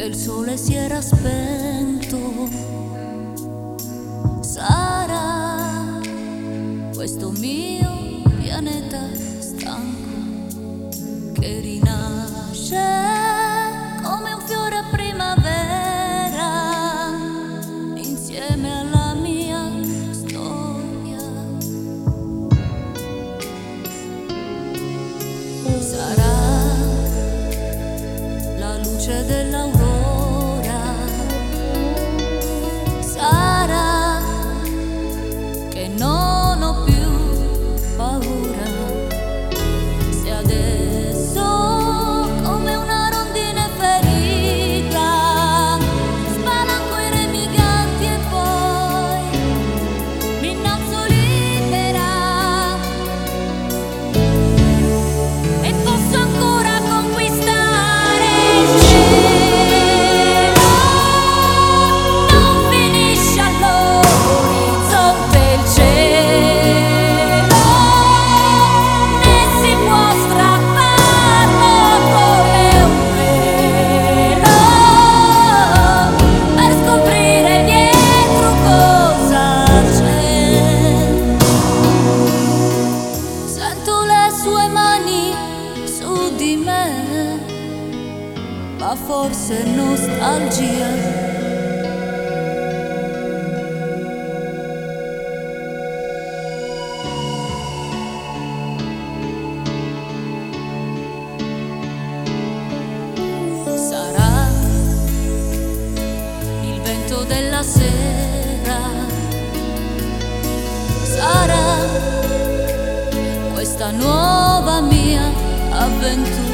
il sole si era spento. Sarà questo mio pianeta stanco che rinasce come un fiore a primavera insieme alla mia storia. Sarà la luce dell'aurora, sarà che non ho più paura, se adesso come una rondine ferita spalanco i remi ganti e poi mi innalzo libera e posso ancora conquistare il cielo. Non finisce all'orizzonte il cielo, né si può strapparlo come un velo per scoprire dietro cosa c'è. Sento le sue mani su di me, ma forse è nostalgia. Sarà il vento della sera, sarà questa nuova mia avventura.